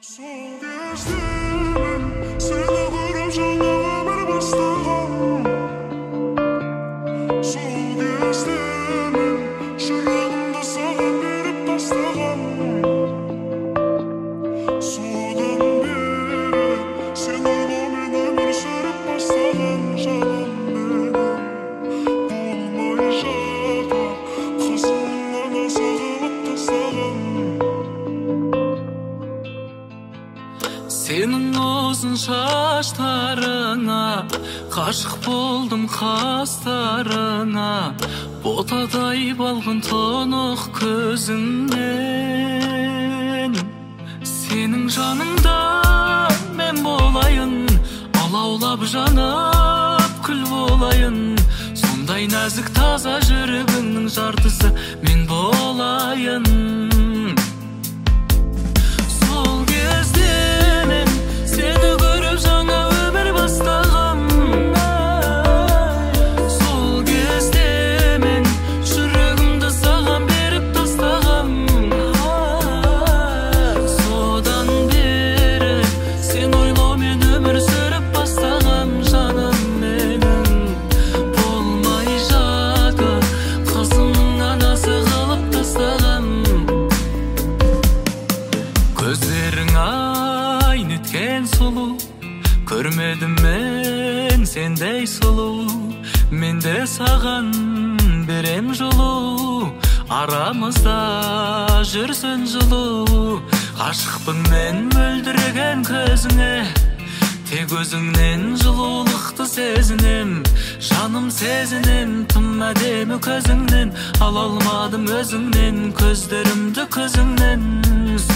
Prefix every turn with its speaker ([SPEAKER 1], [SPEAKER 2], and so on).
[SPEAKER 1] Сол кезде мен сені көріп жаңа өмір бастағам. Сол кезде мен жүрегімді саған беріп тастағам. Содан бері сен ойлаумен өмір сүріп бастаған жаным менің. Болмай жатыр қасымнан аса қылып тастағам.
[SPEAKER 2] Сенің ұзын шаштарыңа ғашық болдым, қастарыңа ботадай балғын тұнық көзіңнен. Сенің жаныңда мен болайын, алаулап жанып күл болайын. Сондай нәзік таза жүрегіңнің жартысы мен болайын. Сол кезде мен сені көріп жаңа өмір бастағам. Сол кезде мен жүрегімді саған беріп тастағам. Содан бері сен ойлаумен өмір сүріп бастағам жаным менің. Болмай жатыр қызымның анасы қылып тастағам. Көздерің ай неткен сұлу, көрмедім мен сендей сұлу. Мен де саған берем жылу, арамызда жүрсін жылу. Ғашықпын мен мөлдіреген көзіңе, тек өзіңнен жылулықты сезінем. Жаным сезінем тым әдемі көзіңнен, ала алмадым өзіңнен көздерімді көзіңнен.